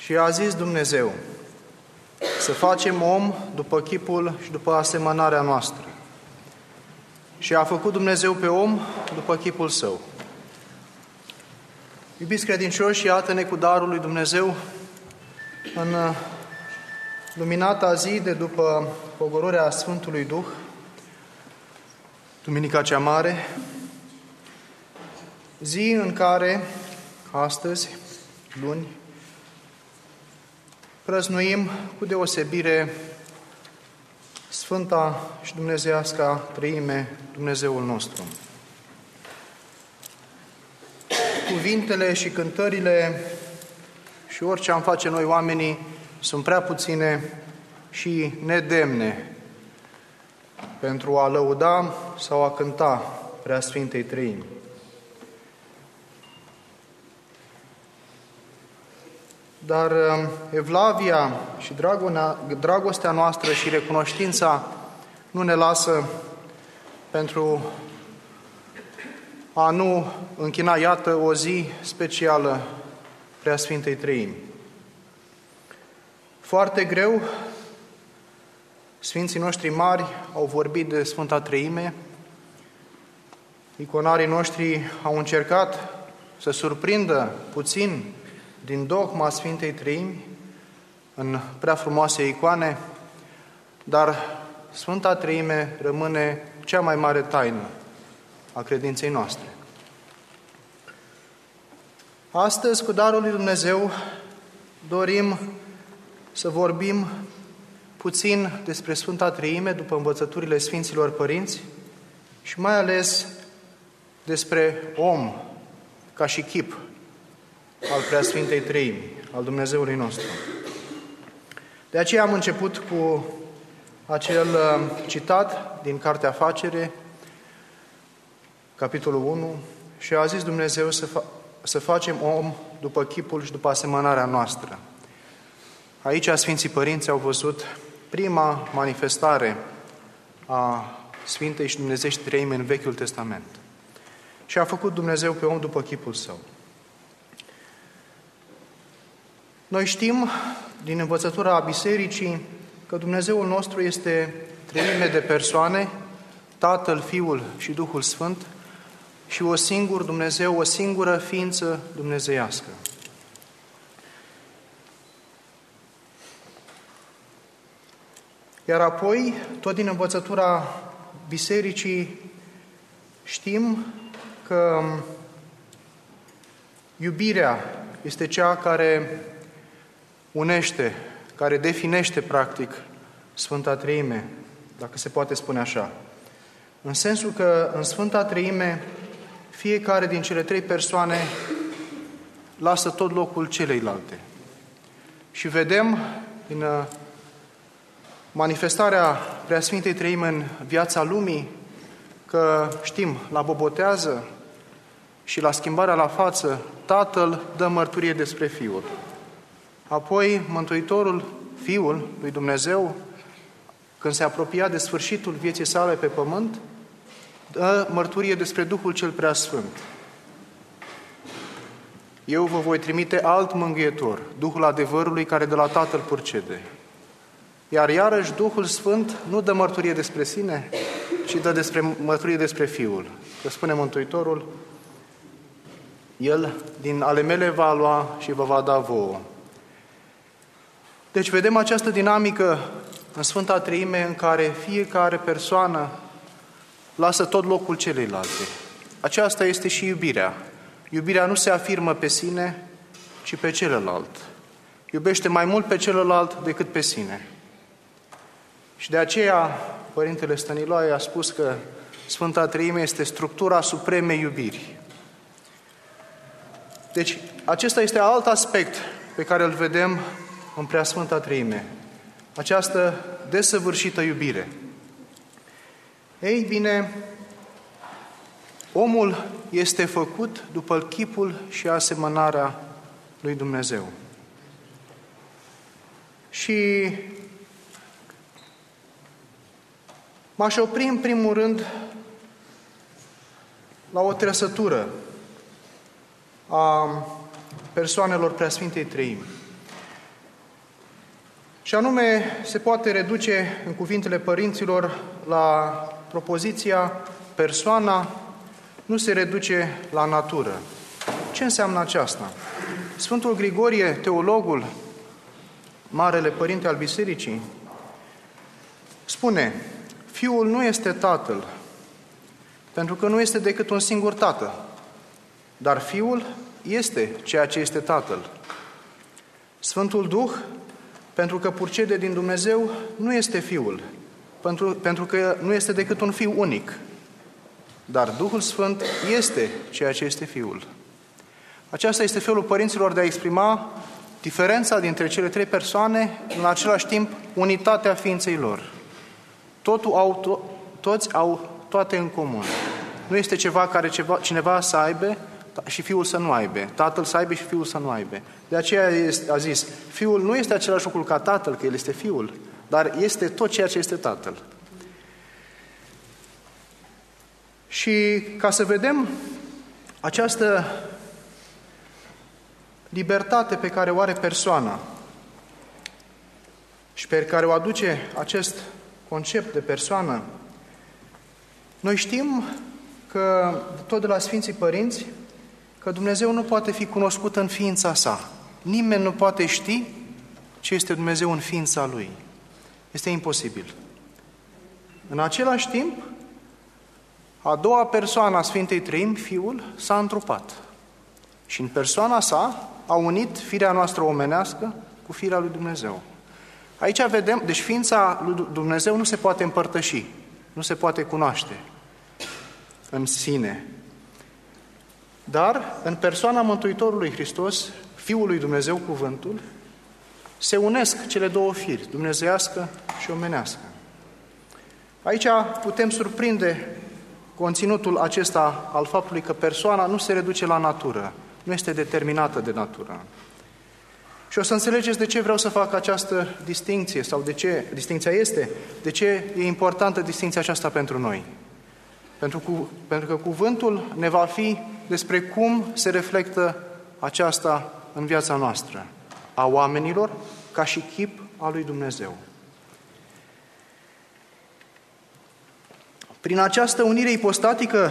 Și a zis Dumnezeu să facem om după chipul și după asemănarea noastră. Și a făcut Dumnezeu pe om după chipul său. Iubiți credincioși, iată-ne cu darul lui Dumnezeu în luminata zi de după pogorârea Sfântului Duh, Duminica cea Mare, zi în care, astăzi, luni, prăznuim cu deosebire Sfânta și Dumnezeiasca Treime, Dumnezeul nostru. Cuvintele și cântările și orice am face noi oamenii sunt prea puține și nedemne pentru a lăuda sau a cânta Preasfintei Treimi. Dar evlavia și dragostea noastră și recunoștința nu ne lasă pentru a nu închina, iată, o zi specială Preasfintei Treimi. Foarte greu, Sfinții noștri mari au vorbit de Sfânta Treime, iconarii noștri au încercat să surprindă puțin din dogma Sfintei Treimi în prea frumoase icoane, dar Sfânta Treime rămâne cea mai mare taină a credinței noastre. Astăzi, cu darul lui Dumnezeu, dorim să vorbim puțin despre Sfânta Treime după învățăturile Sfinților Părinți și mai ales despre om ca și chip al Preasfintei Treimi, al Dumnezeului nostru. De aceea am început cu acel citat din Cartea Facere, capitolul 1, și a zis Dumnezeu să facem om după chipul și după asemănarea noastră. Aici Sfinții Părinți au văzut prima manifestare a Sfintei și Dumnezeiești Treimi în Vechiul Testament. Și a făcut Dumnezeu pe om după chipul său. Noi știm din învățătura Bisericii că Dumnezeul nostru este treime de persoane, Tatăl, Fiul și Duhul Sfânt, și o singur Dumnezeu, o singură ființă dumnezeiască. Iar apoi, tot din învățătura Bisericii, știm că iubirea este cea care unește, care definește, practic, Sfânta Treime, dacă se poate spune așa. În sensul că în Sfânta Treime fiecare din cele trei persoane lasă tot locul celeilalte. Și vedem în manifestarea Preasfintei Treime în viața lumii că știm, la bobotează și la schimbarea la față, Tatăl dă mărturie despre Fiul. Apoi Mântuitorul, Fiul lui Dumnezeu, când se apropia de sfârșitul vieții sale pe pământ, dă mărturie despre Duhul cel Preasfânt. Eu vă voi trimite alt mângâietor, Duhul adevărului care de la Tatăl purcede. Iar iarăși Duhul Sfânt nu dă mărturie despre sine, ci dă mărturie despre Fiul. Că spune Mântuitorul, El din ale mele va lua și vă va da vouă. Deci vedem această dinamică în Sfânta Treime în care fiecare persoană lasă tot locul celeilalte. Aceasta este și iubirea. Iubirea nu se afirmă pe sine, ci pe celălalt. Iubește mai mult pe celălalt decât pe sine. Și de aceea Părintele Stăniloae a spus că Sfânta Treime este structura supremei iubiri. Deci, acesta este alt aspect pe care îl vedem în Preasfânta Treime. Această desăvârșită iubire. Ei bine, omul este făcut după chipul și asemănarea lui Dumnezeu. Și m-aș opri în primul rând la o trăsătură a persoanelor Preasfintei Treimi. Și anume, se poate reduce în cuvintele părinților la propoziția persoana nu se reduce la natură. Ce înseamnă aceasta? Sfântul Grigorie, teologul, marele părinte al Bisericii, spune: Fiul nu este Tatăl, pentru că nu este decât un singur Tată, dar Fiul este ceea ce este Tatăl. Sfântul Duh, pentru că purcede din Dumnezeu, nu este Fiul, pentru că nu este decât un Fiu unic, dar Duhul Sfânt este ceea ce este Fiul. Aceasta este felul părinților de a exprima diferența dintre cele trei persoane, în același timp unitatea ființei lor. Toți au toate în comun. Nu este ceva care cineva să aibă și Fiul să nu aibă, Tatăl să aibă și Fiul să nu aibă. De aceea a zis, Fiul nu este același lucru ca Tatăl, că El este Fiul, dar este tot ceea ce este Tatăl. Și ca să vedem această libertate pe care o are persoana și pe care o aduce acest concept de persoană, noi știm că, tot de la Sfinții Părinți, că Dumnezeu nu poate fi cunoscut în ființa sa. Nimeni nu poate ști ce este Dumnezeu în ființa Lui. Este imposibil. În același timp, a doua persoană a Sfintei Treimi, Fiul, s-a întrupat. Și în persoana sa a unit firea noastră omenească cu firea lui Dumnezeu. Aici vedem, deci ființa lui Dumnezeu nu se poate împărtăși, nu se poate cunoaște în sine. Dar în persoana Mântuitorului Hristos, Fiul lui Dumnezeu, Cuvântul, se unesc cele două firi, dumnezeiască și omenească. Aici putem surprinde conținutul acesta al faptului că persoana nu se reduce la natură, nu este determinată de natură. Și o să înțelegeți de ce vreau să fac această distincție, sau de ce distincția este, de ce e importantă distincția aceasta pentru noi. Pentru că cuvântul ne va fi despre cum se reflectă aceasta în viața noastră, a oamenilor, ca și chip al lui Dumnezeu. Prin această unire ipostatică,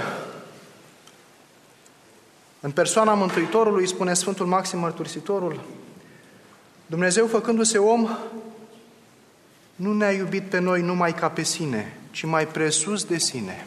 în persoana Mântuitorului, spune Sfântul Maxim Mărturisitorul, Dumnezeu, făcându-se om, nu ne-a iubit pe noi numai ca pe sine, ci mai presus de sine.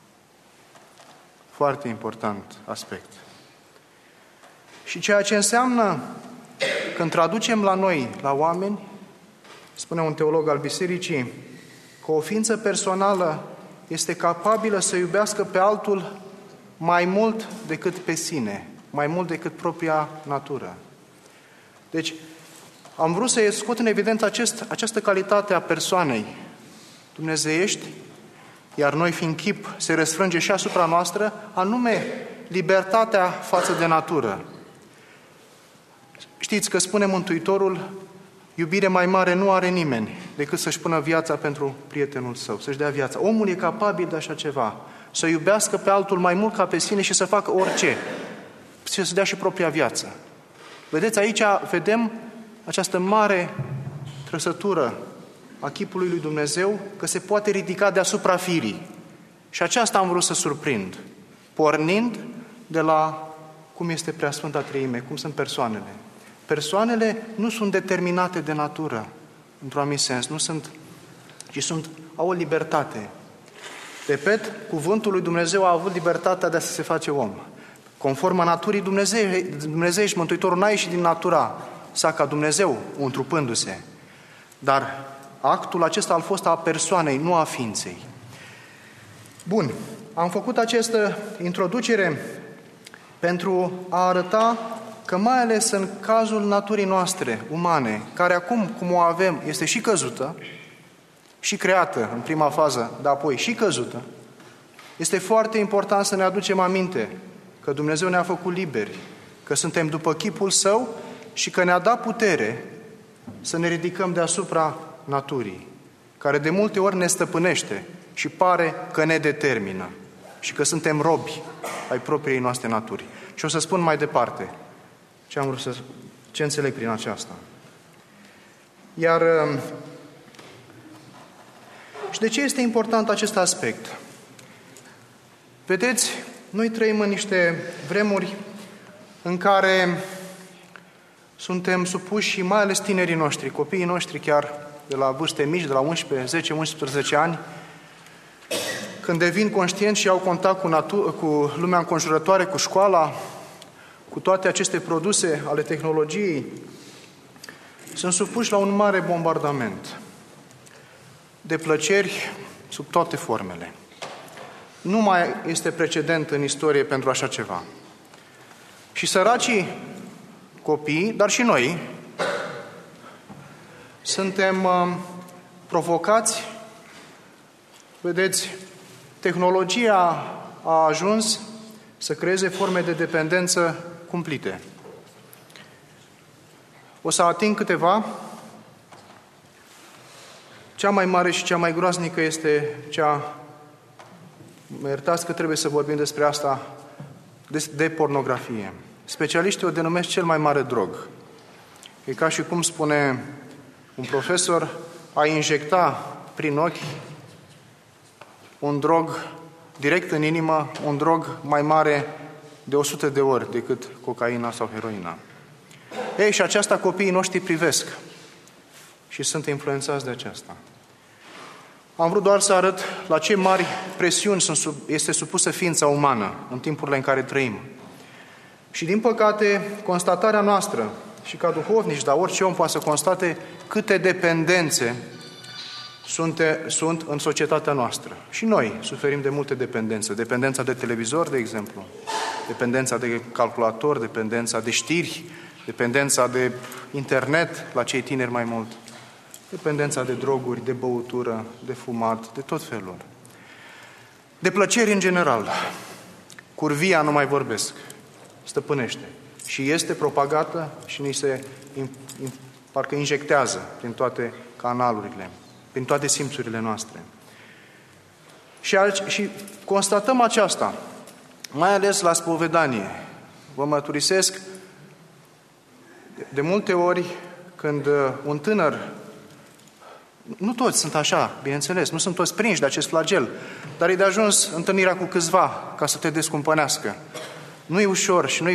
Foarte important aspect. Și ceea ce înseamnă, când traducem la noi, la oameni, spune un teolog al Bisericii, că o ființă personală este capabilă să iubească pe altul mai mult decât pe sine, mai mult decât propria natură. Deci, am vrut să scot în evidență această calitate a persoanei dumnezeiești, iar noi, fiind chip, se răsfrânge și asupra noastră, anume libertatea față de natură. Știți că spune Mântuitorul, iubire mai mare nu are nimeni decât să-și pună viața pentru prietenul său, să-și dea viața. Omul e capabil de așa ceva, să iubească pe altul mai mult ca pe sine și să facă orice, să dea și propria viață. Vedeți, aici vedem această mare trăsătură a chipului lui Dumnezeu, că se poate ridica deasupra firii. Și aceasta am vrut să surprind, pornind de la cum este Preasfânta Treime, cum sunt persoanele. Persoanele nu sunt determinate de natură, într-un anumit sens, au o libertate. Repet, cuvântul lui Dumnezeu a avut libertatea de a se face om. Conform naturii Dumnezeu și Mântuitorul n-a ieșit din natura sa ca Dumnezeu, întrupându-se. Dar actul acesta a fost a persoanei, nu a ființei. Bun, am făcut această introducere pentru a arăta că mai ales în cazul naturii noastre, umane, care acum, cum o avem, este și căzută, și creată în prima fază, dar apoi și căzută, este foarte important să ne aducem aminte că Dumnezeu ne-a făcut liberi, că suntem după chipul Său și că ne-a dat putere să ne ridicăm deasupra naturii, care de multe ori ne stăpânește și pare că ne determină și că suntem robi ai propriei noastre naturi. Și o să spun mai departe ce înțeleg prin aceasta. Iar și de ce este important acest aspect? Vedeți, noi trăim în niște vremuri în care suntem supuși, și mai ales tinerii noștri, copiii noștri chiar de la vârste mici, de la 11, 10, 11 ani, când devin conștienți și au contact cu lumea înconjurătoare, cu școala, cu toate aceste produse ale tehnologiei, sunt supuși la un mare bombardament de plăceri sub toate formele. Nu mai este precedent în istorie pentru așa ceva. Și săracii copii, dar și noi, suntem provocați. Vedeți, tehnologia a ajuns să creeze forme de dependență cumplite. O să ating câteva. Cea mai mare și cea mai groaznică este cea, mă iertați că trebuie să vorbim despre asta, de pornografie. Specialiștii o denumesc cel mai mare drog. E ca și cum spune un profesor, a injecta prin ochi un drog direct în inimă, un drog mai mare de 100 de ori decât cocaina sau heroina. Ei, și aceasta copiii noștri privesc și sunt influențați de aceasta. Am vrut doar să arăt la ce mari presiuni este supusă ființa umană în timpurile în care trăim. Și din păcate, constatarea noastră, și ca duhovnici, dar orice om poate să constate câte dependențe sunt în societatea noastră. Și noi suferim de multe dependențe. Dependența de televizor, de exemplu, dependența de calculator, dependența de știri, dependența de internet, la cei tineri mai mult, dependența de droguri, de băutură, de fumat, de tot felul. De plăceri în general. Curvia nu mai vorbesc. Stăpânește. Și este propagată și ni se parcă injectează prin toate canalurile, prin toate simțurile noastre. Și constatăm aceasta, mai ales la spovedanie. Vă mărturisesc, de multe ori când un tânăr, nu toți sunt așa, bineînțeles, nu sunt toți prinși de acest flagel, dar e de ajuns întâlnirea cu câțiva ca să te descumpănească. Nu-i ușor și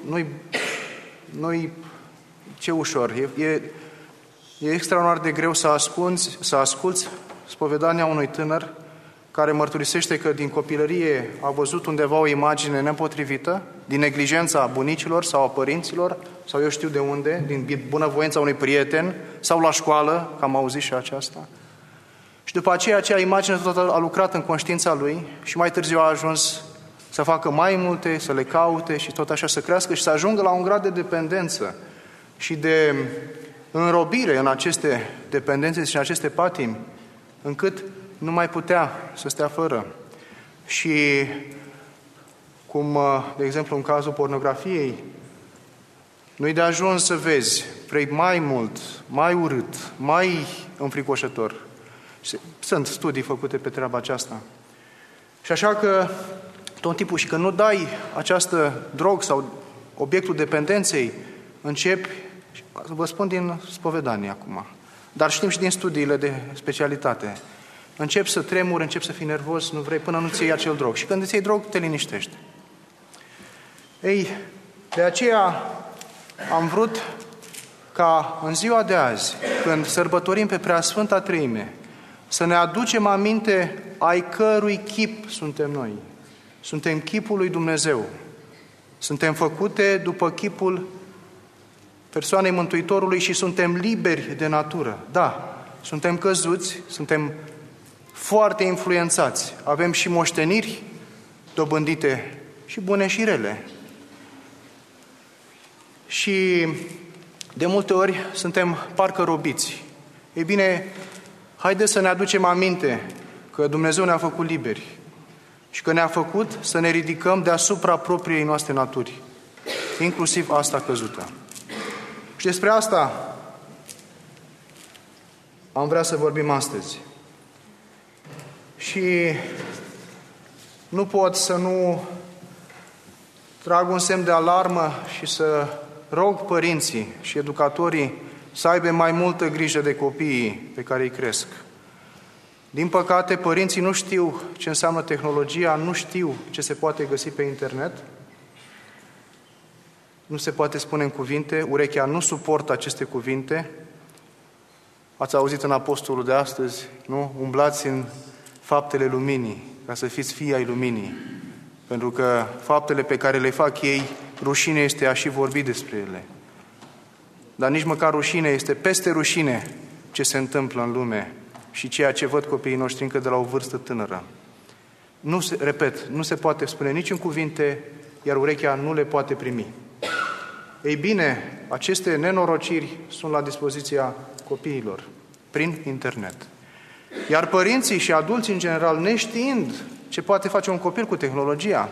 nu-i ce ușor. E extraordinar de greu să asculți spovedania unui tânăr care mărturisește că din copilărie a văzut undeva o imagine nepotrivită, din neglijența bunicilor sau a părinților, sau eu știu de unde, din bunăvoința unui prieten, sau la școală, că am auzit și aceasta. Și după aceea, acea imagine tot a lucrat în conștiința lui și mai târziu a ajuns să facă mai multe, să le caute și tot așa să crească și să ajungă la un grad de dependență și de înrobire în aceste dependențe și în aceste patimi, încât nu mai putea să stea fără. Și cum, de exemplu, în cazul pornografiei, nu-i de ajuns să vezi, vrei mai mult, mai urât, mai înfricoșător. Sunt studii făcute pe treaba aceasta. Și așa că tot timpul, și când nu dai această drog sau obiectul dependenței, începi, vă spun din spovedanie acum, dar știm și din studiile de specialitate, începi să tremuri, începi să fii nervos, nu vrei, până nu-ți iei acel drog. Și când îți iei drog, te liniștești. Ei, de aceea am vrut ca în ziua de azi, când sărbătorim pe Preasfânta Treime, să ne aducem aminte ai cărui chip suntem noi. Suntem chipul lui Dumnezeu. Suntem făcute după chipul persoanei Mântuitorului și suntem liberi de natură. Da, suntem căzuți, suntem foarte influențați. Avem și moșteniri dobândite și bune și rele. Și de multe ori suntem parcă robiți. Ei bine, haideți să ne aducem aminte că Dumnezeu ne-a făcut liberi și că ne-a făcut să ne ridicăm deasupra propriei noastre naturi, inclusiv asta căzută. Și despre asta am vrea să vorbim astăzi. Și nu pot să nu trag un semn de alarmă și să rog părinții și educatorii să aibă mai multă grijă de copiii pe care îi cresc. Din păcate, părinții nu știu ce înseamnă tehnologia, nu știu ce se poate găsi pe internet, nu se poate spune în cuvinte, urechea nu suportă aceste cuvinte. Ați auzit în apostolul de astăzi, nu? Umblați în faptele luminii, ca să fiți fii ai luminii. Pentru că faptele pe care le fac ei, rușine este a și vorbi despre ele. Dar nici măcar rușine, este peste rușine ce se întâmplă în lume și ceea ce văd copiii noștri încă de la o vârstă tânără. Nu se poate spune nici în cuvinte, iar urechea nu le poate primi. Ei bine, aceste nenorociri sunt la dispoziția copiilor, prin internet. Iar părinții și adulții în general, neștiind ce poate face un copil cu tehnologia,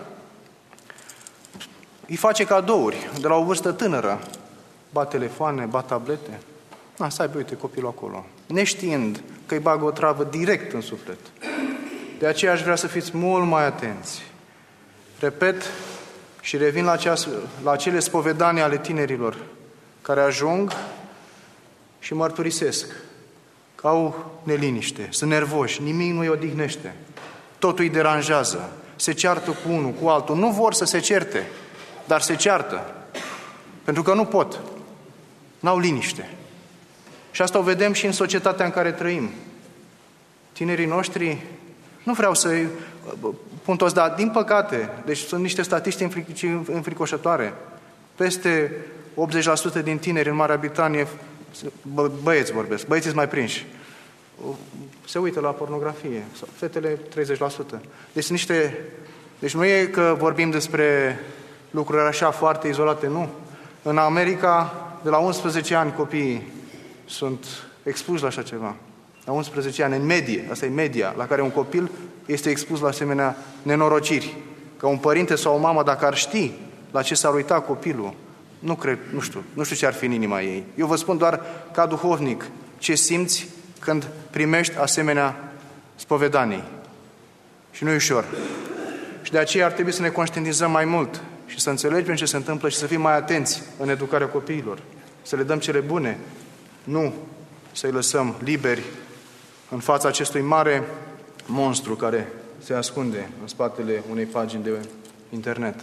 îi face cadouri de la o vârstă tânără. Ba telefoane, ba tablete. Să aibă, uite, copilul acolo. Neștiind că îi bagă o travă direct în suflet. De aceea aș vrea să fiți mult mai atenți. Repet și revin la acele spovedanii ale tinerilor care ajung și mărturisesc că au neliniște, sunt nervoși, nimic nu îi odihnește. Totul îi deranjează, se ceartă cu unul, cu altul. Nu vor să se certe, dar se ceartă. Pentru că nu pot. N-au liniște. Și asta o vedem și în societatea în care trăim. Tinerii noștri, nu vreau să-i pun toți, dar din păcate, deci sunt niște statistici înfricoșătoare. Peste 80% din tineri în Marea Britanie, băieți vorbesc, băieții sunt mai prinși, se uită la pornografie, fetele 30%. Deci nu e că vorbim despre lucruri așa foarte izolate, nu. În America, de la 11 ani copiii sunt expuși la așa ceva. La 11 ani, în medie, asta e media, la care un copil este expus la asemenea nenorociri. Că un părinte sau o mamă, dacă ar ști la ce s-ar uita copilul, nu știu ce ar fi în inima ei. Eu vă spun doar ca duhovnic ce simți când primești asemenea spovedanii. Și nu e ușor. Și de aceea ar trebui să ne conștientizăm mai mult și să înțelegem ce se întâmplă și să fim mai atenți în educarea copiilor. Să le dăm cele bune, nu să-i lăsăm liberi în fața acestui mare monstru care se ascunde în spatele unei pagini de internet.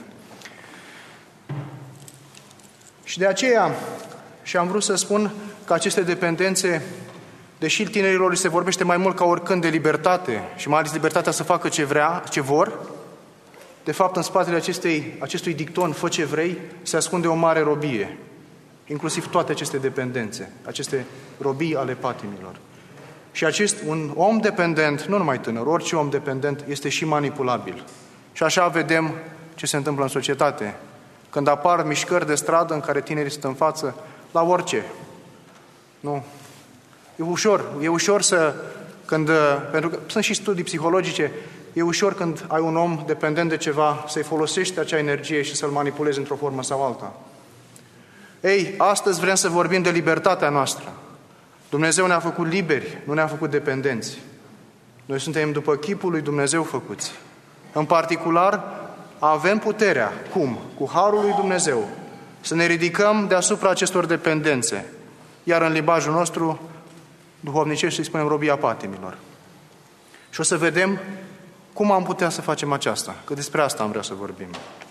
Și de aceea și am vrut să spun că aceste dependențe, deși tinerilor se vorbește mai mult ca oricând de libertate și mai ales libertatea să facă ce vor, de fapt în spatele acestui dicton, fă ce vrei, se ascunde o mare robie. Inclusiv toate aceste dependențe, aceste robii ale patimilor. Și un om dependent, nu numai tânăr, orice om dependent este și manipulabil. Și așa vedem ce se întâmplă în societate. Când apar mișcări de stradă în care tinerii sunt în față, la orice. Nu. E ușor pentru că sunt și studii psihologice, e ușor când ai un om dependent de ceva să-i folosești acea energie și să-l manipulezi într-o formă sau alta. Ei, astăzi vrem să vorbim de libertatea noastră. Dumnezeu ne-a făcut liberi, nu ne-a făcut dependenți. Noi suntem după chipul lui Dumnezeu făcuți. În particular, avem puterea, cum? Cu harul lui Dumnezeu, să ne ridicăm deasupra acestor dependențe. Iar în limbajul nostru, duhovnicesc, îi spunem robia patimilor. Și o să vedem cum am putea să facem aceasta, că despre asta am vrea să vorbim.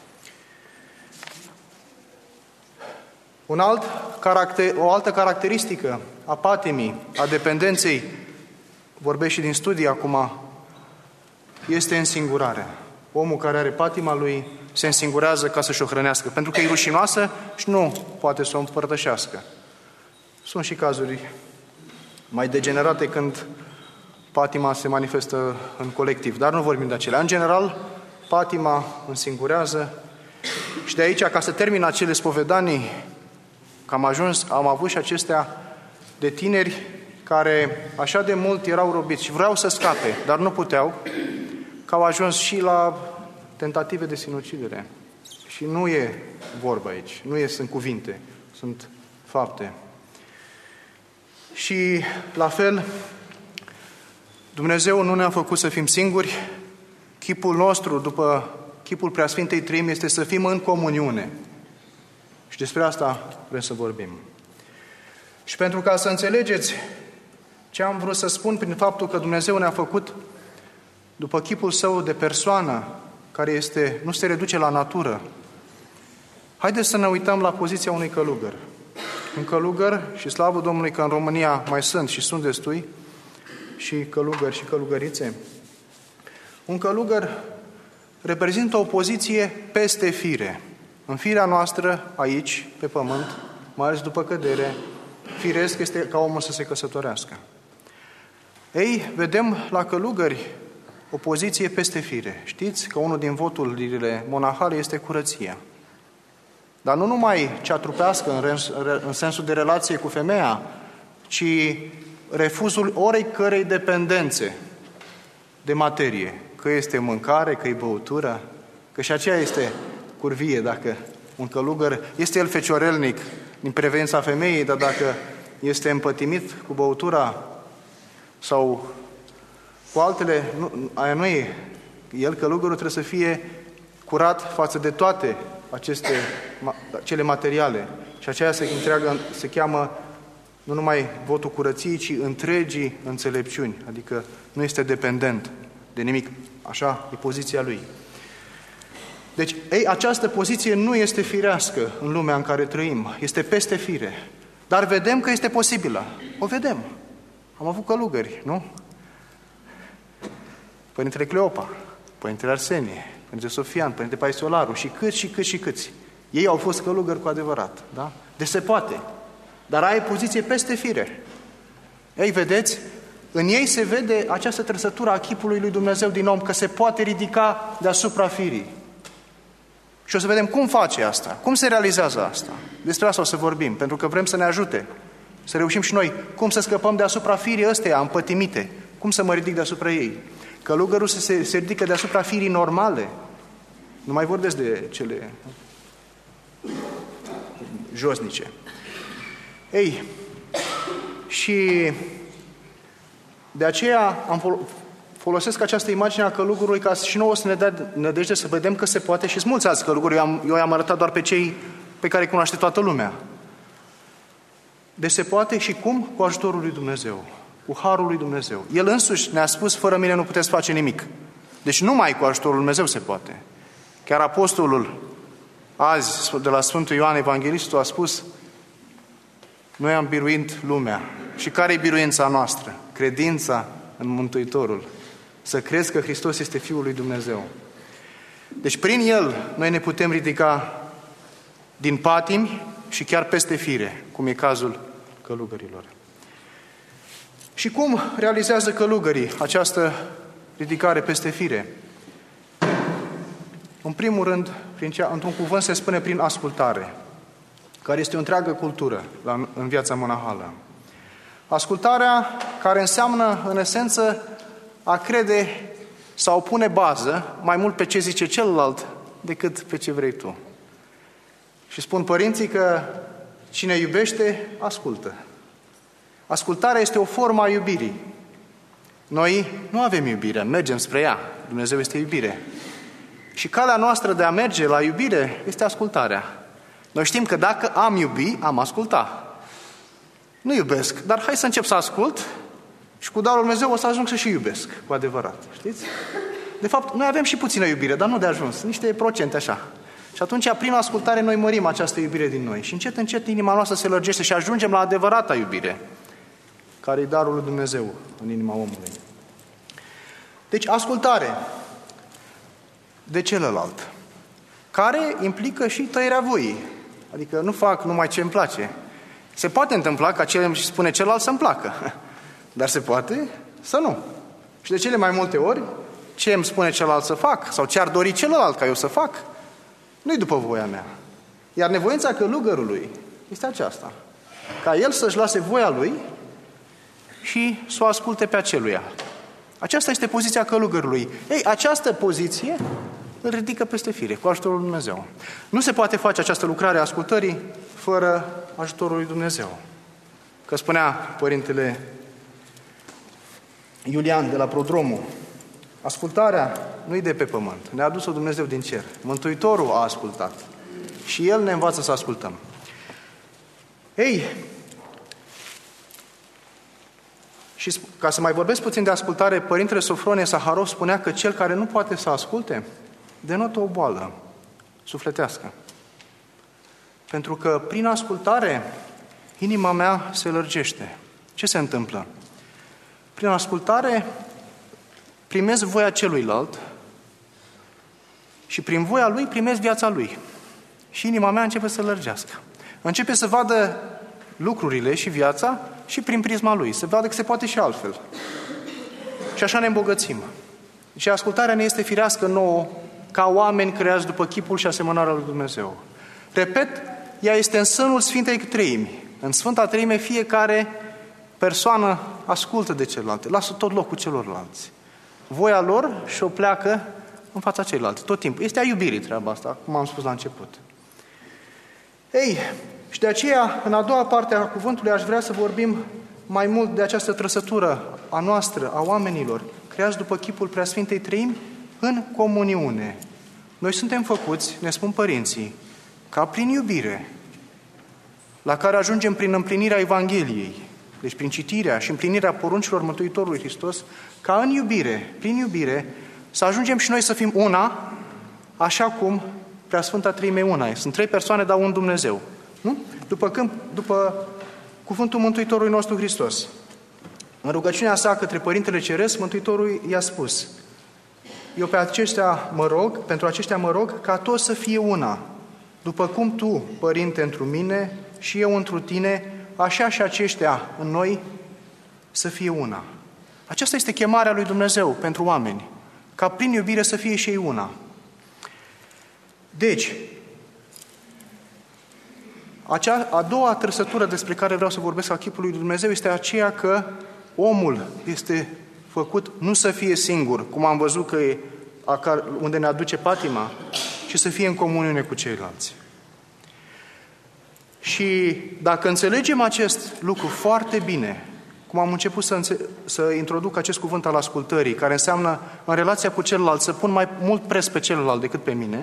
O altă caracteristică a patimii, a dependenței, vorbesc și din studii acum, este însingurarea. Omul care are patima lui se însingurează ca să-și o hrănească, pentru că e rușinoasă și nu poate să o împărtășească. Sunt și cazuri mai degenerate când patima se manifestă în colectiv, dar nu vorbim de acelea. În general, patima însingurează și de aici, ca să termin acele spovedanii, că am avut și acestea de tineri care așa de mult erau robiți și vreau să scape, dar nu puteau, că au ajuns și la tentative de sinucidere. Și nu e vorba aici, sunt cuvinte, sunt fapte. Și la fel, Dumnezeu nu ne-a făcut să fim singuri, chipul nostru, după chipul Preasfintei Treimi, este să fim în comuniune. Și despre asta vrem să vorbim. Și pentru ca să înțelegeți ce am vrut să spun prin faptul că Dumnezeu ne-a făcut după chipul Său de persoană, care nu se reduce la natură, haideți să ne uităm la poziția unui călugăr. Un călugăr, și slavă Domnului că în România mai sunt și sunt destui, și călugări și călugărițe. Un călugăr reprezintă o poziție peste fire. În firea noastră, aici, pe pământ, mai ales după cădere, firesc este ca omul să se căsătorească. Ei, vedem la călugări o poziție peste fire. Știți că unul din voturile monahale este curăția. Dar nu numai cea trupească, în sensul de relație cu femeia, ci refuzul oricărei dependențe de materie. Că este mâncare, că e băutură, că și aceea este curvie. Dacă un călugăr este el feciorelnic din prevența femeii, dar dacă este împătimit cu băutura sau cu altele, aia nu e. El, călugărul, trebuie să fie curat față de toate cele materiale. Și aceea se cheamă nu numai votul curăției, ci întregii înțelepciuni. Adică nu este dependent de nimic. Așa e poziția lui. Deci, această poziție nu este firească în lumea în care trăim. Este peste fire. Dar vedem că este posibilă. O vedem. Am avut călugări, nu? Părintele Cleopa, Părintele Arsenie, Părintele Sofian, Părintele Paisiolaru și câți. Ei au fost călugări cu adevărat. Da? Deci se poate. Dar ai poziție peste fire. Ei, vedeți, în ei se vede această trăsătură a chipului lui Dumnezeu din om, că se poate ridica deasupra firii. Și o să vedem cum face asta, cum se realizează asta. Despre asta o să vorbim, pentru că vrem să ne ajute, să reușim și noi cum să scăpăm deasupra firii ăsteia împătimite, cum să mă ridic deasupra ei. Călugărul se ridică deasupra firii normale. Nu mai vorbesc de cele josnice. Ei, și de aceea folosesc această imagine a călugărului ca și nouă să ne dea nădejde să vedem că se poate și mulți alți călugări. Eu i-am arătat doar pe cei pe care îi cunoaște toată lumea. Deci se poate și cum? Cu ajutorul lui Dumnezeu, cu harul lui Dumnezeu. El însuși ne-a spus, fără mine nu puteți face nimic. Deci numai cu ajutorul lui Dumnezeu se poate. Chiar apostolul azi, de la Sfântul Ioan Evanghelistul, a spus: noi am biruit lumea. Și care e biruința noastră? Credința în Mântuitorul. Să crezi că Hristos este Fiul lui Dumnezeu. Deci prin El noi ne putem ridica din patimi și chiar peste fire, cum e cazul călugărilor. Și cum realizează călugării această ridicare peste fire? În primul rând, într-un cuvânt se spune prin ascultare, care este o întreagă cultură în viața monahală. Ascultarea care înseamnă, în esență, a crede sau pune bază mai mult pe ce zice celălalt decât pe ce vrei tu. Și spun părinții că cine iubește, ascultă. Ascultarea este o formă a iubirii. Noi nu avem iubire, mergem spre ea. Dumnezeu este iubire. Și calea noastră de a merge la iubire este ascultarea. Noi știm că dacă am iubi, am asculta. Nu iubesc, dar hai să încep să ascult și cu darul lui Dumnezeu o să ajung să și iubesc, cu adevărat. Știți? De fapt, noi avem și puțină iubire, dar nu de ajuns, niște procente așa. Și atunci, prin ascultare, noi mărim această iubire din noi. Și încet, încet, inima noastră se lărgește și ajungem la adevărata iubire, care e darul lui Dumnezeu în inima omului. Deci, ascultare de celălalt, care implică și tăierea voii. Adică nu fac numai ce îmi place. Se poate întâmpla ca ce îmi spune celălalt să-mi placă, dar se poate să nu. Și de cele mai multe ori, ce îmi spune celălalt să fac, sau ce ar dori celălalt ca eu să fac, nu-i după voia mea. Iar nevoința călugărului este aceasta, ca el să-și lase voia lui și să o asculte pe aceluia. Aceasta este poziția călugărului. Ei, această poziție îl ridică peste fire, cu ajutorul lui Dumnezeu. Nu se poate face această lucrare a ascultării fără ajutorul lui Dumnezeu. Că spunea Părintele Iulian de la Prodromul, ascultarea nu-i de pe pământ, ne-a adus-o Dumnezeu din cer. Mântuitorul a ascultat și El ne învață să ascultăm. Ei, Și ca să mai vorbesc puțin de ascultare, Părintele Sofronie Saharov spunea că cel care nu poate să asculte denotă o boală sufletească. Pentru că prin ascultare inima mea se lărgește. Ce se întâmplă? Prin ascultare primesc voia celuilalt și prin voia lui primesc viața lui. Și inima mea începe să lărgească. Începe să vadă lucrurile și viața și prin prisma lui. Să vadă că se poate și altfel. Și așa ne îmbogățim. Și ascultarea ne este firească nouă ca oameni creați după chipul și asemănarea lui Dumnezeu. Repet, ea este în sânul Sfintei Treimi. În Sfânta Treime fiecare persoană ascultă de celelalte, lasă tot locul celorlalți. Voia lor și o pleacă în fața celorlalți, tot timpul. Este a iubirii treaba asta, cum am spus la început. Ei, și de aceea, în a doua parte a cuvântului, aș vrea să vorbim mai mult de această trăsătură a noastră, a oamenilor, creați după chipul Preasfintei Treimi, în comuniune. Noi suntem făcuți, ne spun părinții, ca prin iubire, la care ajungem prin împlinirea Evangheliei, deci prin citirea și împlinirea poruncilor Mântuitorului Hristos, ca în iubire, prin iubire, să ajungem și noi să fim una, așa cum Preasfânta Treime una e. Sunt 3 persoane, dar un Dumnezeu. Nu? După cuvântul Mântuitorului nostru Hristos. În rugăciunea sa către Părintele Ceresc, Mântuitorul i-a spus: eu pentru aceștia mă rog ca toți să fie una, după cum tu, Părinte, întru mine și eu întru tine, așa și aceștia în noi să fie una. Aceasta este chemarea lui Dumnezeu pentru oameni, ca prin iubire să fie și ei una. Deci, a doua trăsătură despre care vreau să vorbesc a chipului lui Dumnezeu este aceea că omul este făcut nu să fie singur, cum am văzut că e unde ne aduce patima, ci să fie în comuniune cu ceilalți. Și dacă înțelegem acest lucru foarte bine, cum am început să introduc acest cuvânt al ascultării, care înseamnă în relația cu celălalt să pun mai mult preț pe celălalt decât pe mine,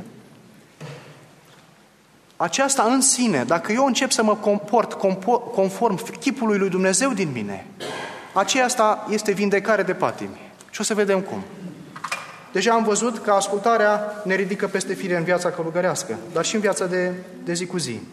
aceasta în sine, dacă eu încep să mă comport conform chipului lui Dumnezeu din mine, aceasta este vindecare de patimi. Și o să vedem cum. Deja am văzut că ascultarea ne ridică peste fire în viața călugărească, dar și în viața de zi cu zi.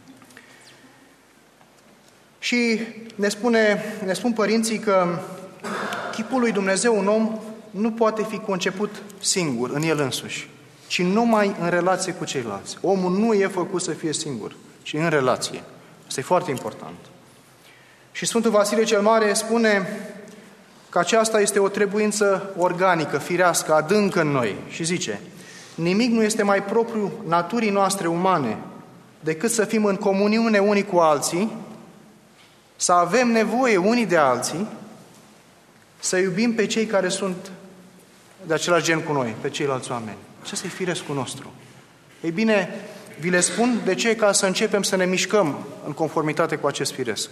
Și ne spun părinții că chipul lui Dumnezeu, un om, nu poate fi conceput singur, în el însuși, ci numai în relație cu ceilalți. Omul nu e făcut să fie singur, ci în relație. Asta e foarte important. Și Sfântul Vasile cel Mare spune că aceasta este o trebuință organică, firească, adâncă în noi. Și zice: nimic nu este mai propriu naturii noastre umane decât să fim în comuniune unii cu alții, să avem nevoie unii de alții, să iubim pe cei care sunt de același gen cu noi, pe ceilalți oameni. Acesta e firescul nostru. Ei bine, vi le spun de ce, ca să începem să ne mișcăm în conformitate cu acest firesc.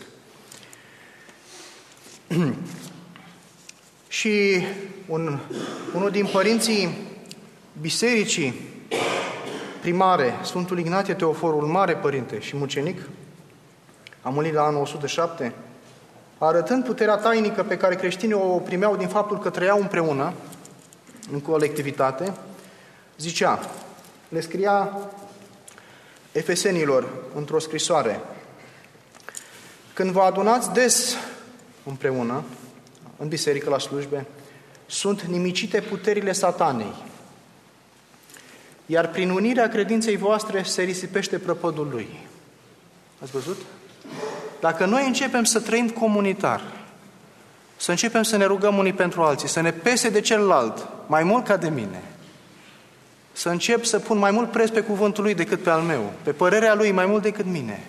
Și unul din părinții bisericii primare, Sfântul Ignatie Teoforul, mare părinte și mucenic, a murit la anul 107, arătând puterea tainică pe care creștinii o primeau din faptul că trăiau împreună, în colectivitate, zicea, le scria efesenilor într-o scrisoare: când vă adunați des împreună, în biserică, la slujbe, sunt nimicite puterile satanei, iar prin unirea credinței voastre se risipește prăpădul lui. Ați văzut? Dacă noi începem să trăim comunitar, să începem să ne rugăm unii pentru alții, să ne pese de celălalt mai mult ca de mine, să încep să pun mai mult preț pe cuvântul lui decât pe al meu, pe părerea lui mai mult decât mine,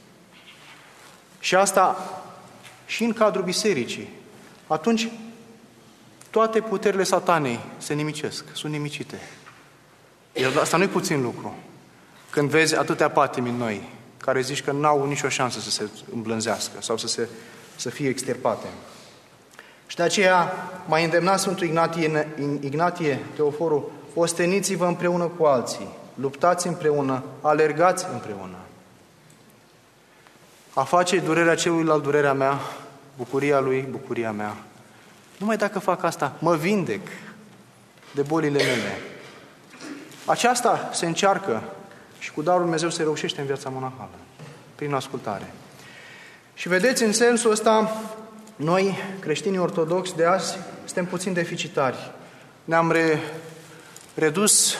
și asta și în cadrul bisericii, atunci toate puterile satanei se nimicesc, sunt nimicite. Asta nu-i puțin lucru. Când vezi atâtea patimi în noi, care zici că n-au nicio șansă să se îmblânzească sau să fie extirpate. Și de aceea mai îndemna Sfântul Ignatie Teoforul: osteniți-vă împreună cu alții, luptați împreună, alergați împreună. A face durerea celuilalt durerea mea bucuria lui, bucuria mea. Numai dacă fac asta, mă vindec de bolile mele. Aceasta se încearcă și cu darul Dumnezeu se reușește în viața monahală, prin ascultare. Și vedeți, în sensul ăsta, noi, creștinii ortodoxi de azi, suntem puțin deficitari. Ne-am redus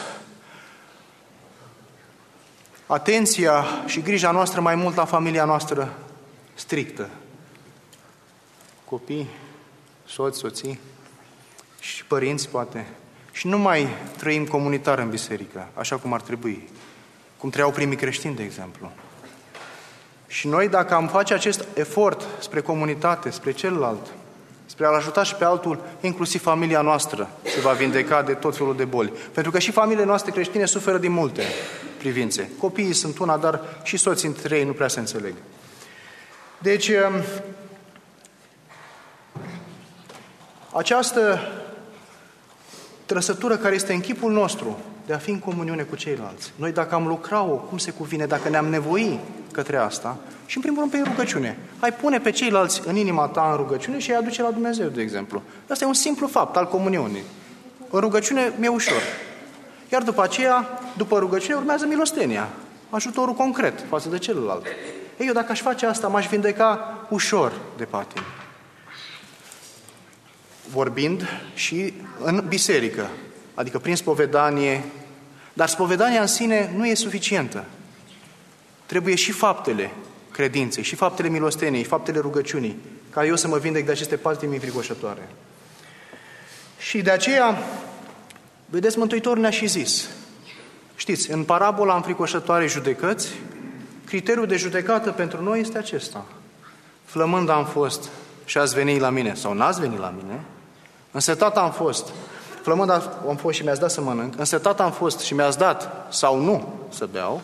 atenția și grija noastră mai mult la familia noastră strictă. Copii, soți, soții și părinți, poate. Și nu mai trăim comunitar în biserică, așa cum ar trebui. Cum trăiau primii creștini, de exemplu. Și noi, dacă am face acest efort spre comunitate, spre celălalt, spre a-l ajuta și pe altul, inclusiv familia noastră se va vindeca de tot felul de boli. Pentru că și familiile noastre creștine suferă din multe privințe. Copiii sunt una, dar și soții între ei nu prea se înțeleg. Deci, această trăsătură care este în chipul nostru, de a fi în comuniune cu ceilalți. Noi, dacă am lucra-o, cum se cuvine, dacă ne-am nevoi către asta, și în primul rând pe rugăciune. Ai pune pe ceilalți în inima ta în rugăciune și îi aduce la Dumnezeu, de exemplu. Asta e un simplu fapt al comuniunii. În rugăciune mi-e ușor. Iar după aceea, după rugăciune, urmează milostenia, ajutorul concret față de celălalt. Ei, eu dacă aș face asta, m-aș vindeca ușor de patimi. Vorbind și în biserică, adică prin spovedanie, dar spovedania în sine nu e suficientă. Trebuie și faptele credinței, și faptele milosteniei, faptele rugăciunii, ca eu să mă vindec de aceste patimi înfricoșătoare. Și de aceea, vedeți, Mântuitorul ne-a și zis, știți, în parabola înfricoșătoarei judecăți, criteriul de judecată pentru noi este acesta. Flămând am fost și ați venit la mine, sau n-ați venit la mine, însetat am fost, flămând am fost și mi-ați dat să mănânc, însetat am fost și mi-ați dat sau nu să beau,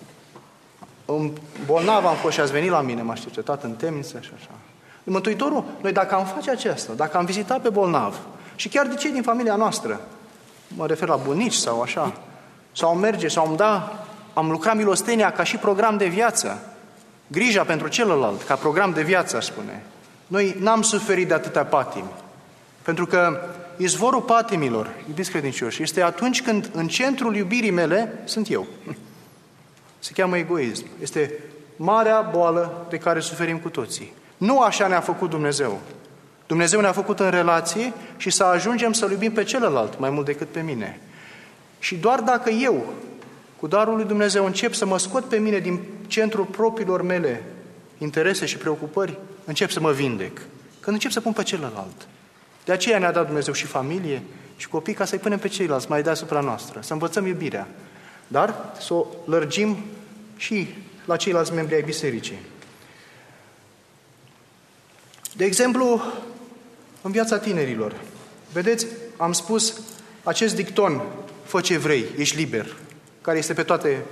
bolnav am fost și ați venit la mine, m-ați cercetat în temniță și așa. Mântuitorul, noi dacă am face aceasta, dacă am vizitat pe bolnav, și chiar de cei din familia noastră, mă refer la bunici sau așa, sau am merge, sau am lucrat milostenia ca și program de viață, grija pentru celălalt, ca program de viață, aș spune. Noi n-am suferit de atâtea patimi. Pentru că izvorul patimilor, iubiți credincioși, este atunci când în centrul iubirii mele sunt eu. Se cheamă egoism. Este marea boală de care suferim cu toții. Nu așa ne-a făcut Dumnezeu. Dumnezeu ne-a făcut în relație și să ajungem să-L iubim pe celălalt mai mult decât pe mine. Și doar dacă eu, cu darul lui Dumnezeu, încep să mă scot pe mine din centrul propriilor mele interese și preocupări, încep să mă vindec. Când încep să pun pe celălalt. De aceea ne-a dat Dumnezeu și familie și copii ca să-i punem pe ceilalți mai deasupra noastră, să învățăm iubirea. Dar să o lărgim și la ceilalți membri ai bisericii. De exemplu, în viața tinerilor. Vedeți, am spus acest dicton, fă ce vrei, ești liber, care este pe toate,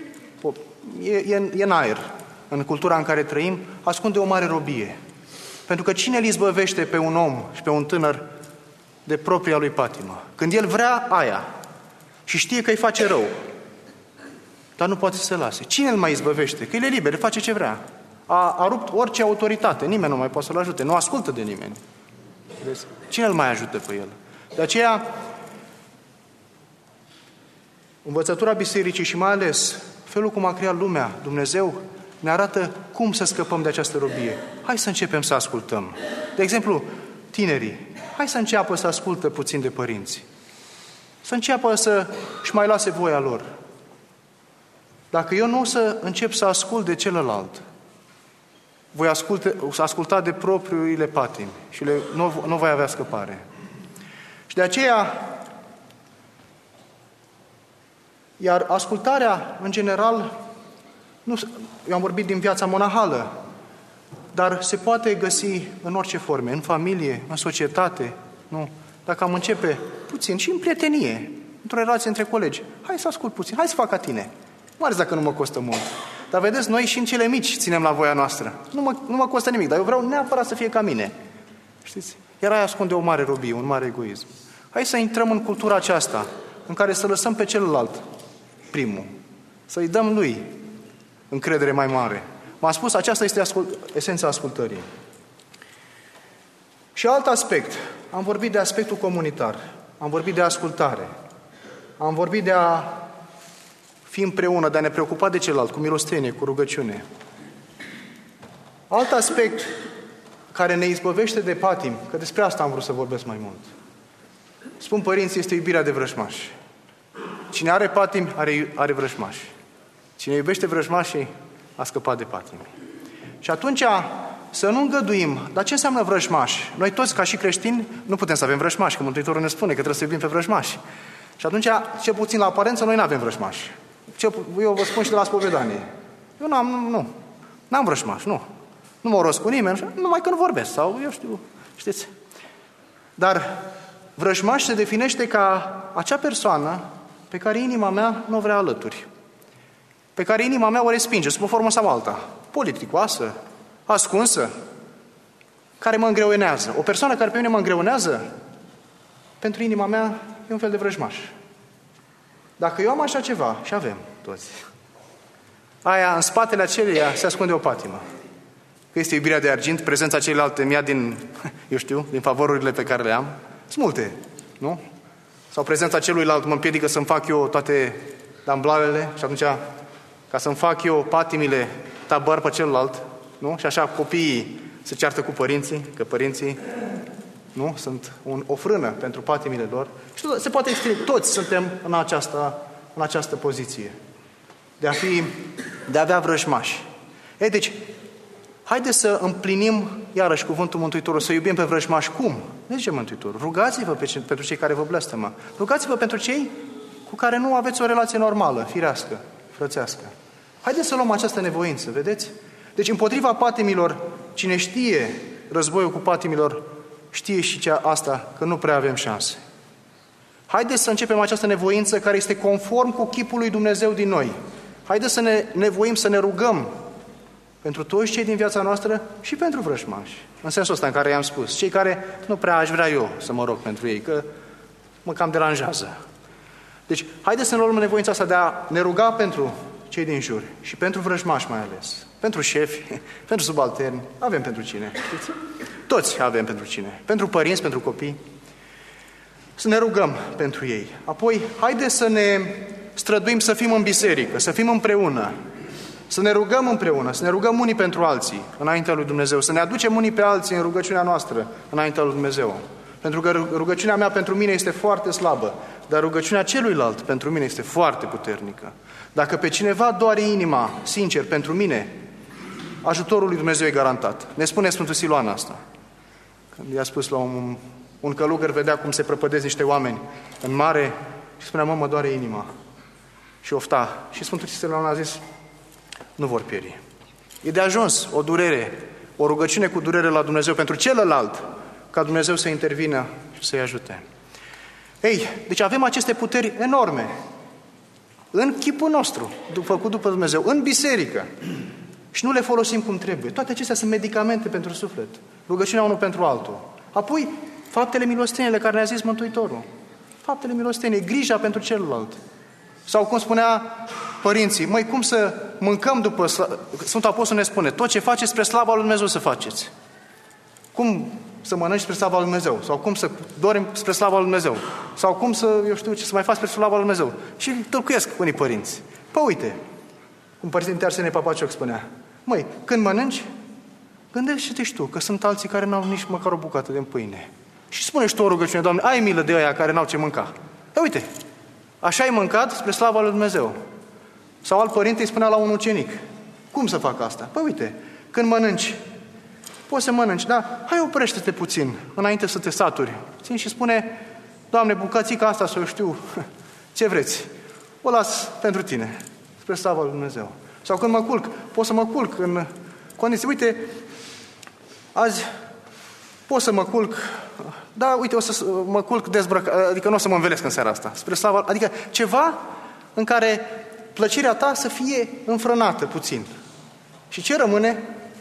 e în aer, în cultura în care trăim, ascunde o mare robie. Pentru că cine îl izbăvește pe un om și pe un tânăr de propria lui patimă? Când el vrea aia și știe că îi face rău, dar nu poate să se lase. Cine îl mai izbăvește? Că el e liber, face ce vrea. A rupt orice autoritate, nimeni nu mai poate să-l ajute, nu ascultă de nimeni. Vedeți? Cine îl mai ajută pe el? De aceea, învățătura bisericii și mai ales felul cum a creat lumea, Dumnezeu, ne arată cum să scăpăm de această robie. Hai să începem să ascultăm. De exemplu, tinerii, hai să înceapă să ascultă puțin de părinți. Să înceapă să-și mai lase voia lor. Dacă eu nu o să încep să ascult de celălalt, voi asculta de propriile patimi și nu voi avea scăpare. Și de aceea, iar ascultarea, în general, eu am vorbit din viața monahală, dar se poate găsi în orice forme, în familie, în societate, nu? Dacă am începe puțin și în prietenie, într-o relație între colegi, hai să ascult puțin, hai să fac ca tine. Mai ales dacă nu mă costă mult. Dar vedeți, noi și în cele mici ținem la voia noastră. Nu mă costă nimic, dar eu vreau neapărat să fie ca mine. Știți? Iar aia ascunde o mare robie, un mare egoism. Hai să intrăm în cultura aceasta, în care să lăsăm pe celălalt primul. Să-i dăm lui încredere mai mare. V-am spus, aceasta este esența ascultării. Și alt aspect, am vorbit de aspectul comunitar, am vorbit de ascultare, am vorbit de a fi împreună, de a ne preocupa de celălalt, cu milostenie, cu rugăciune. Alt aspect care ne izbăvește de patimi, că despre asta am vrut să vorbesc mai mult. Spun părinții, este iubirea de vrăjmași. Cine are patimi, are vrăjmași. Cine iubește vrăjmașii, a scăpat de patimi. Și atunci să nu îngăduim. Dar ce înseamnă vrăjmași? Noi toți, ca și creștini, nu putem să avem vrăjmași, că Mântuitorul ne spune că trebuie să iubim pe vrăjmași. Și atunci, cel puțin la aparență, noi nu avem vrăjmași. Eu vă spun și de la spovedanie. Eu n-am vrăjmași, nu. Nu mă rost cu nimeni, numai când vorbesc, sau eu știu, știți. Dar vrăjmaș se definește ca acea persoană pe care inima mea nu o vrea alături. Pe care inima mea o respinge, sub o formă sau alta. Politicoasă, ascunsă, care mă îngreunează. O persoană care pe mine mă îngreunează, pentru inima mea e un fel de vrăjmaș. Dacă eu am așa ceva, și avem toți, aia, în spatele aceleia se ascunde o patimă. Că este iubirea de argint, prezența celelalte mi-a din favorurile pe care le am. Sunt multe, nu? Sau prezența celuilalt mă împiedică să-mi fac eu toate damblalele și atunci, ca să-mi fac eu patimile, tabar pe celălalt, nu? Și așa copiii se ceartă cu părinții, că părinții, nu? Sunt o frână pentru patimile lor. Și se poate exprime, toți suntem în această poziție de a avea vrăjmași. Deci, haideți să împlinim iarăși cuvântul Mântuitorului, să iubim pe vrăjmași. Cum? Ne zice Mântuitorul, rugați-vă pentru cei care vă blestămă. Rugați-vă pentru cei cu care nu aveți o relație normală, firească, frățească. Haideți să luăm această nevoință, vedeți? Deci împotriva patimilor, cine știe războiul cu patimilor, știe și asta, că nu prea avem șanse. Haideți să începem această nevoință care este conform cu chipul lui Dumnezeu din noi. Haideți să ne nevoim, să ne rugăm pentru toți cei din viața noastră și pentru vrăjmași. În sensul ăsta în care i-am spus. Cei care nu prea aș vrea eu să mă rog pentru ei, că mă cam deranjează. Deci, haideți să ne luăm nevoința asta de a ne ruga pentru cei din jur și pentru vrăjmași mai ales. Pentru șefi, pentru subalterni, avem pentru cine. Știți? Toți avem pentru cine. Pentru părinți, pentru copii. Să ne rugăm pentru ei. Apoi, haideți să ne străduim să fim în biserică, să fim împreună. Să ne rugăm împreună, să ne rugăm unii pentru alții înaintea lui Dumnezeu, să ne aducem unii pe alții în rugăciunea noastră înaintea lui Dumnezeu. Pentru că rugăciunea mea pentru mine este foarte slabă, dar rugăciunea celuilalt pentru mine este foarte puternică. Dacă pe cineva doare inima, sincer, pentru mine, ajutorul lui Dumnezeu e garantat. Ne spune Sfântul Siluan asta. Când i-a spus la un călugăr, vedea cum se prăpădesc niște oameni în mare și spunea, mă doare inima. Și ofta. Și Sfântul Siluan a zis, nu vor pieri. E de ajuns o durere, o rugăciune cu durere la Dumnezeu pentru celălalt, ca Dumnezeu să intervină și să-i ajute. Deci avem aceste puteri enorme în chipul nostru, făcut după Dumnezeu, în biserică. Și nu le folosim cum trebuie. Toate acestea sunt medicamente pentru suflet. Rugăciunea unul pentru altul. Apoi, faptele milosteniei de care ne-a zis Mântuitorul. Faptele milosteniei, grija pentru celălalt. Sau cum spunea părinții, cum să mâncăm după... Sfântul Apostol ne spune, tot ce faceți spre slava lui Dumnezeu să faceți. Cum să mănânci spre slava lui Dumnezeu? Sau cum să dormi spre slava lui Dumnezeu? Sau cum să, să mai faci spre slava lui Dumnezeu? Și tălcuiesc unii părinți. Uite, cum Părintele Arsenie Papacioc spunea, când mănânci, gândește-te și tu, că sunt alții care n-au nici măcar o bucată de pâine. Și spune și tu o rugăciune, Doamne, ai milă de aia care n-au ce mânca. Uite, așa ai mâncat spre slava lui Dumnezeu. Sau alt părinte îi spunea la un ucenic, cum să fac asta? Uite, când mănânci, poți să mănânci, dar hai oprește-te puțin, înainte să te saturi. Țin și spune, Doamne, bucățica asta, să eu știu, ce vreți, o las pentru tine, spre slava lui Dumnezeu. Sau când mă culc, pot să mă culc în condiții. Uite, azi pot să mă culc, uite, o să mă culc dezbrăcat, adică nu o să mă învelesc în seara asta, spre slava, adică ceva în care plăcerea ta să fie înfrânată puțin. Și ce rămâne?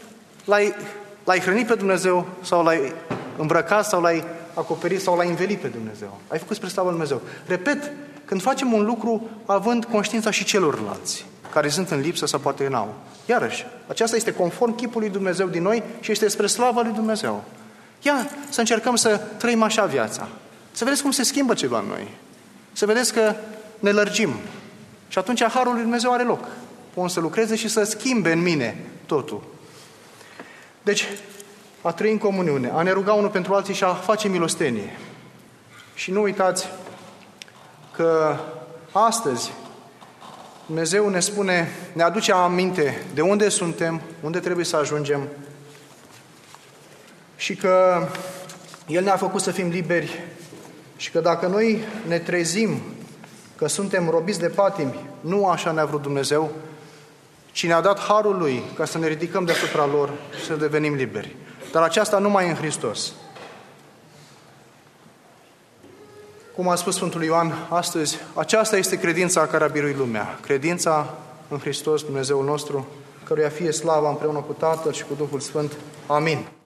L-ai hrănit pe Dumnezeu sau l-ai îmbrăcat sau l-ai acoperit sau l-ai învelit pe Dumnezeu. Ai făcut spre slava lui Dumnezeu. Repet, când facem un lucru având conștiința și celorlalți care sunt în lipsă sau poate n-au. Iarăși, aceasta este conform chipului Dumnezeu din noi și este spre slava lui Dumnezeu. Ia să încercăm să trăim așa viața. Să vedeți cum se schimbă ceva în noi. Să vedeți că ne lărgim. Și atunci Harul lui Dumnezeu are loc. Poate să lucreze și să schimbe în mine totul. Deci, a trăi în comuniune, a ne ruga unul pentru alții și a face milostenie. Și nu uitați că astăzi Dumnezeu ne spune, ne aduce aminte de unde suntem, unde trebuie să ajungem și că El ne-a făcut să fim liberi și că dacă noi ne trezim că suntem robiți de patimi, nu așa ne-a vrut Dumnezeu, ci ne-a dat harul Lui ca să ne ridicăm deasupra lor și să devenim liberi. Dar aceasta numai în Hristos. Cum a spus Sfântul Ioan astăzi, aceasta este credința care a biruit lumea. Credința în Hristos, Dumnezeul nostru, căruia fie slava împreună cu Tatăl și cu Duhul Sfânt. Amin.